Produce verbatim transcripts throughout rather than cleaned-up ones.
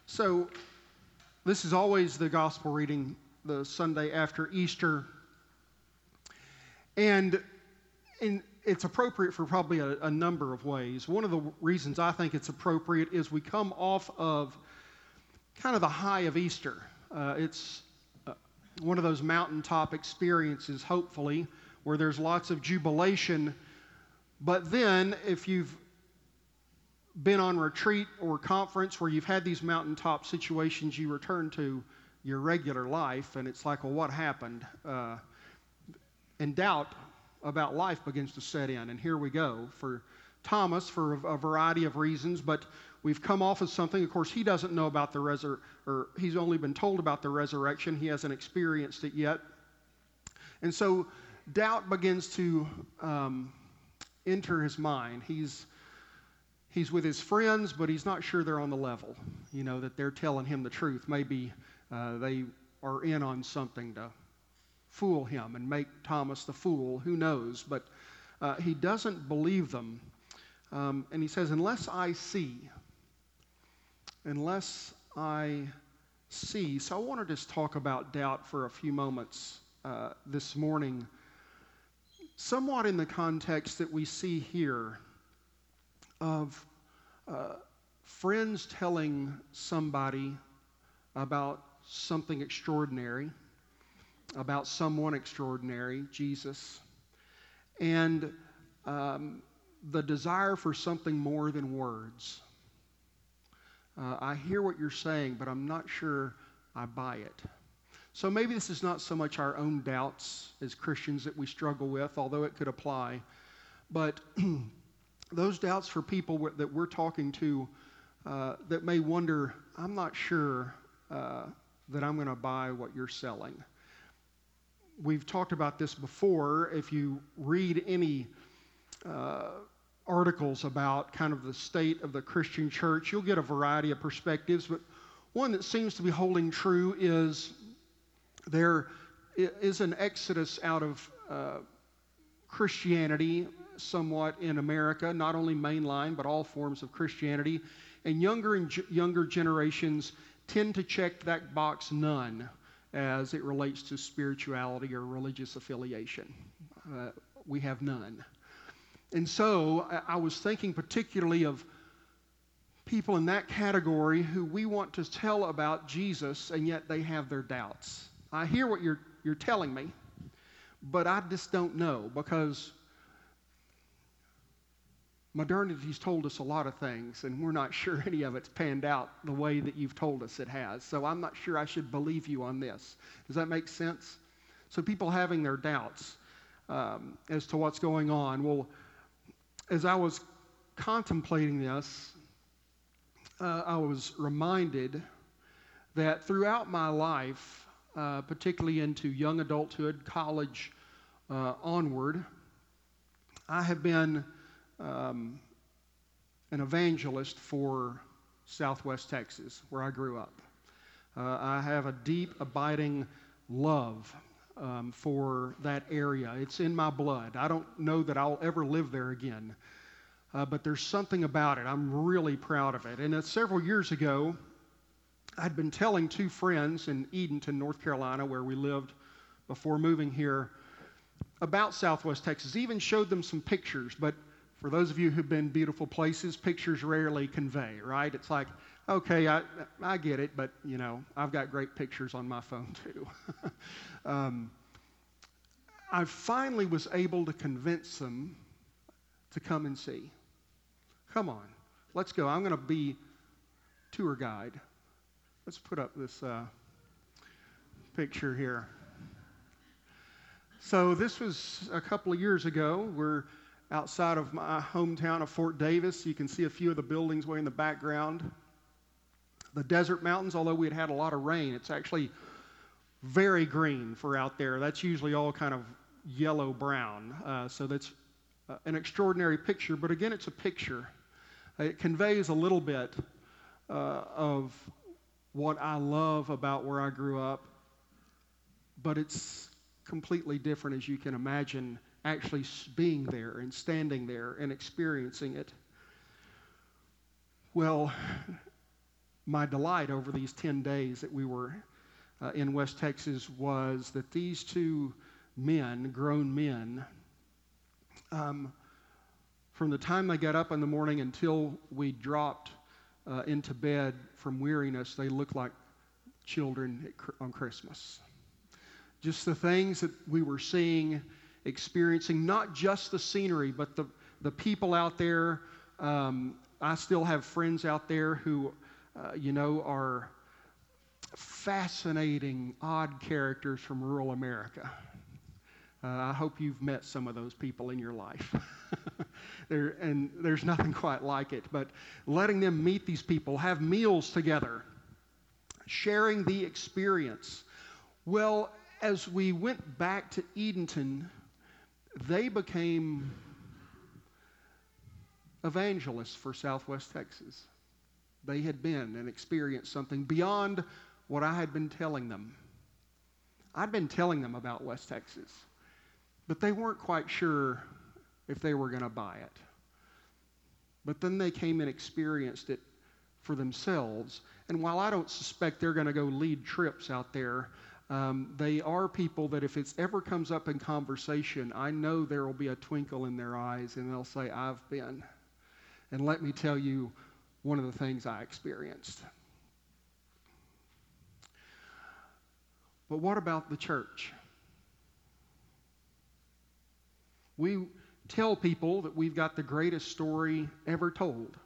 So, this is always the gospel reading the Sunday after Easter. And in, it's appropriate for probably a, a number of ways. One of the reasons I think it's appropriate is we come off of kind of the high of Easter. Uh, it's uh, one of those mountaintop experiences, hopefully, where there's lots of jubilation. But then, if you've been on retreat or conference where you've had these mountaintop situations, you return to your regular life, and it's like, well, what happened? Uh, and doubt about life begins to set in, and here we go. For Thomas, for a, a variety of reasons, but we've come off of something. Of course, he doesn't know about the resur- or he's only been told about the resurrection. He hasn't experienced it yet. And so doubt begins to um, enter his mind. He's He's with his friends, but he's not sure they're on the level, you know, that they're telling him the truth. Maybe uh, they are in on something to fool him and make Thomas the fool. Who knows? But uh, he doesn't believe them. Um, and he says, unless I see, unless I see. So I want to just talk about doubt for a few moments uh, this morning, somewhat in the context that we see here of uh, friends telling somebody about something extraordinary, about someone extraordinary, Jesus, and um, the desire for something more than words. Uh, I hear what you're saying, but I'm not sure I buy it. So maybe this is not so much our own doubts as Christians that we struggle with, although it could apply, but those doubts for people w- that we're talking to uh, that may wonder, I'm not sure uh, that I'm going to buy what you're selling. We've talked about this before. If you read any uh, articles about kind of the state of the Christian church, you'll get a variety of perspectives, but one that seems to be holding true is there is an exodus out of uh, Christianity somewhat in America, not only mainline, but all forms of Christianity. And younger and g- younger generations tend to check that box none as it relates to spirituality or religious affiliation. Uh, we have none. And so I, I was thinking particularly of people in that category who we want to tell about Jesus, and yet they have their doubts. I hear what you're you're telling me, but I just don't know, because modernity's told us a lot of things, and we're not sure any of it's panned out the way that you've told us it has. So I'm not sure I should believe you on this. Does that make sense? So people having their doubts um, as to what's going on. Well, as I was contemplating this, uh, I was reminded that throughout my life, uh, particularly into young adulthood, college uh, onward, I have been Um, an evangelist for Southwest Texas, where I grew up. Uh, I have a deep, abiding love um, for that area. It's in my blood. I don't know that I'll ever live there again, uh, but there's something about it. I'm really proud of it. And uh, several years ago, I'd been telling two friends in Edenton, North Carolina, where we lived before moving here, about Southwest Texas. Even showed them some pictures, but for those of you who've been beautiful places, pictures rarely convey, right? It's like, okay, I I get it, but, you know, I've got great pictures on my phone, too. um, I finally was able to convince them to come and see. Come on, let's go. I'm going to be tour guide. Let's put up this uh, picture here. So this was a couple of years ago. We're outside of my hometown of Fort Davis. You can see a few of the buildings way in the background. The desert mountains, although we had had a lot of rain, it's actually very green for out there. That's usually all kind of yellow-brown. Uh, so that's uh, an extraordinary picture. But again, it's a picture. It conveys a little bit uh, of what I love about where I grew up. But it's completely different, as you can imagine, actually being there and standing there and experiencing it. Well, my delight over these ten days that we were uh, in West Texas was that these two men, grown men, um, from the time they got up in the morning until we dropped uh, into bed from weariness, they looked like children at, on Christmas. Just the things that we were seeing, experiencing, not just the scenery, but the, the people out there. Um, I still have friends out there who, uh, you know, are fascinating, odd characters from rural America. Uh, I hope you've met some of those people in your life. there, and there's nothing quite like it. But letting them meet these people, have meals together, sharing the experience. Well, as we went back to Edenton, they became evangelists for Southwest Texas. They had been and experienced something beyond what I had been telling them. I'd been telling them about West Texas, but they weren't quite sure if they were going to buy it. But then they came and experienced it for themselves. And while I don't suspect they're going to go lead trips out there, um, they are people that if it ever comes up in conversation, I know there will be a twinkle in their eyes and they'll say, I've been. And let me tell you one of the things I experienced. But what about the church? We tell people that we've got the greatest story ever told.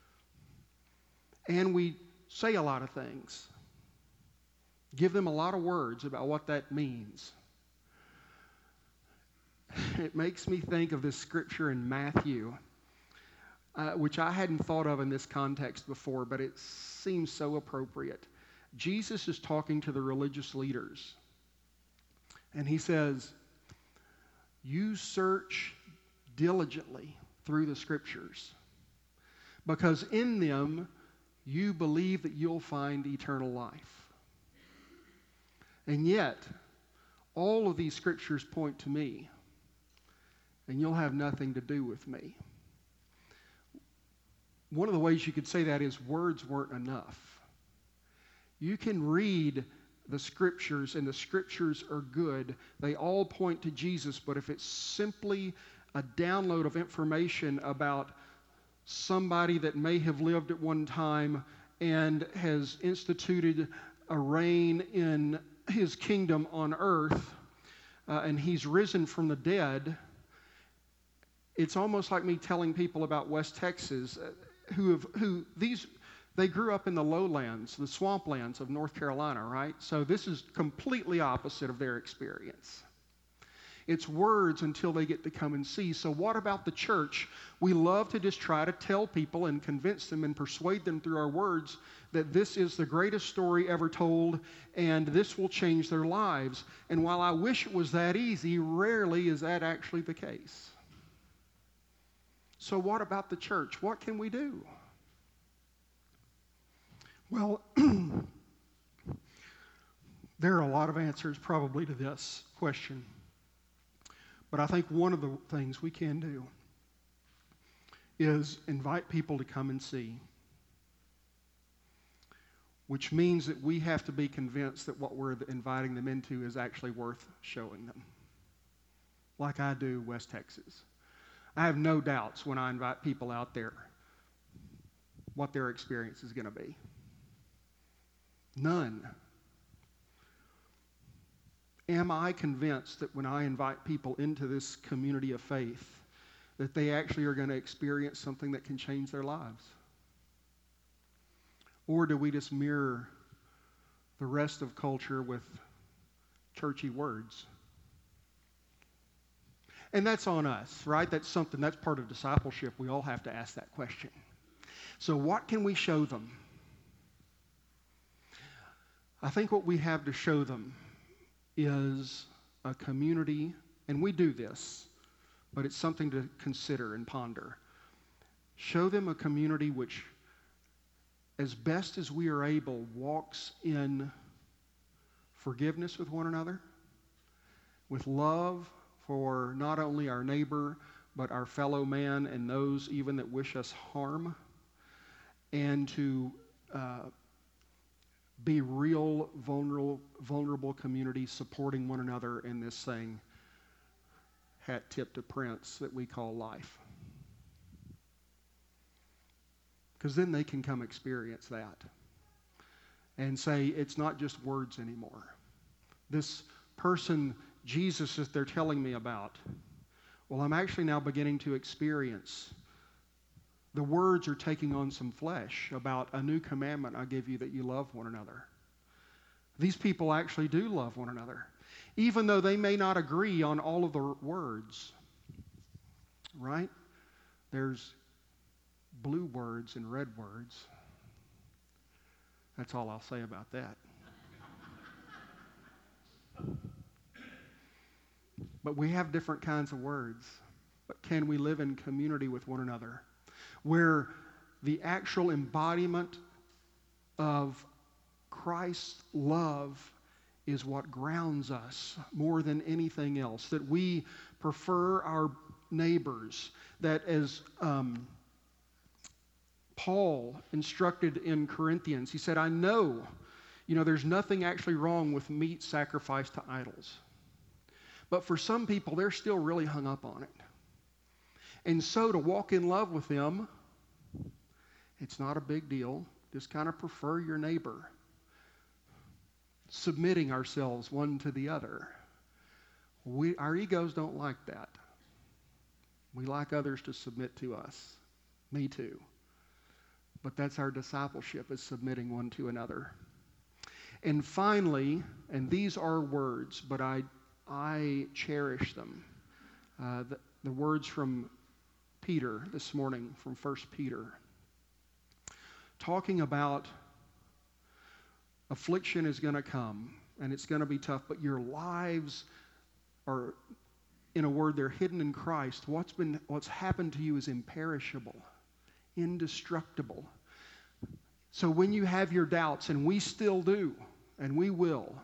And we say a lot of things. Give them a lot of words about what that means. It makes me think of this scripture in Matthew, uh, which I hadn't thought of in this context before, but it seems so appropriate. Jesus is talking to the religious leaders, and he says, you search diligently through the scriptures, because in them you believe that you'll find eternal life. And yet, all of these scriptures point to me, and you'll have nothing to do with me. One of the ways you could say that is words weren't enough. You can read the scriptures, and the scriptures are good. They all point to Jesus, but if it's simply a download of information about somebody that may have lived at one time and has instituted a reign in his kingdom on earth, uh, and he's risen from the dead, it's almost like me telling people about West Texas, uh, who have who these they grew up in the lowlands, the swamplands of North Carolina, right? So this is completely opposite of their experience. It's words until they get to come and see. So what about the church? We love to just try to tell people and convince them and persuade them through our words that this is the greatest story ever told and this will change their lives. And while I wish it was that easy, rarely is that actually the case. So what about the church? What can we do? Well, there are a lot of answers probably to this question. But I think one of the things we can do is invite people to come and see, which means that we have to be convinced that what we're inviting them into is actually worth showing them, like I do West Texas. I have no doubts when I invite people out there what their experience is going to be. None. Am I convinced that when I invite people into this community of faith, that they actually are going to experience something that can change their lives? Or do we just mirror the rest of culture with churchy words? And that's on us, right? That's something, that's part of discipleship. We all have to ask that question. So what can we show them? I think what we have to show them is a community, and we do this, but it's something to consider and ponder. Show them a community which, as best as we are able, walks in forgiveness with one another, with love for not only our neighbor, but our fellow man and those even that wish us harm, and to uh, be real, vulnerable, vulnerable community supporting one another in this thing, hat tip to Prince, that we call life. Because then they can come experience that and say, it's not just words anymore. This person, Jesus, that they're telling me about, well, I'm actually now beginning to experience. The words are taking on some flesh about a new commandment I give you, that you love one another. These people actually do love one another, even though they may not agree on all of the words. Right? There's blue words and red words. That's all I'll say about that. But we have different kinds of words. But can we live in community with one another, where the actual embodiment of Christ's love is what grounds us more than anything else, that we prefer our neighbors, that as um, Paul instructed in Corinthians, he said, I know, you know, there's nothing actually wrong with meat sacrificed to idols. But for some people, they're still really hung up on it. And so to walk in love with them, it's not a big deal. Just kind of prefer your neighbor. Submitting ourselves one to the other. We, our egos don't like that. We like others to submit to us. Me too. But that's our discipleship, is submitting one to another. And finally, and these are words, but I I cherish them. Uh, the, the words from Peter this morning, from First Peter, talking about affliction is going to come, and it's going to be tough, but your lives are, in a word, they're hidden in Christ. What's been, what's happened to you is imperishable, indestructible. So when you have your doubts, and we still do, and we will,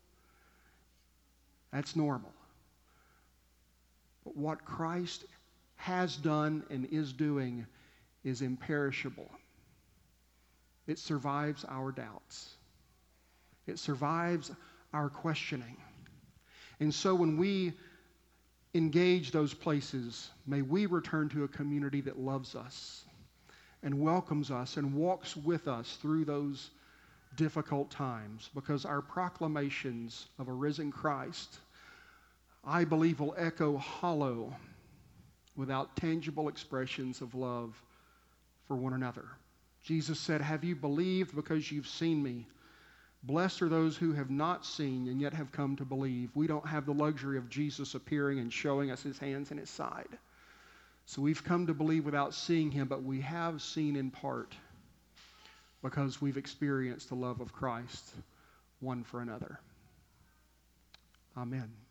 that's normal. But what Christ has done and is doing is imperishable. It survives our doubts. It survives our questioning. And so when we engage those places, may we return to a community that loves us and welcomes us and walks with us through those difficult times, because our proclamations of a risen Christ, I believe, will echo hollow without tangible expressions of love for one another. Jesus said, have you believed because you've seen me? Blessed are those who have not seen and yet have come to believe. We don't have the luxury of Jesus appearing and showing us his hands and his side. So we've come to believe without seeing him, but we have seen in part because we've experienced the love of Christ one for another. Amen.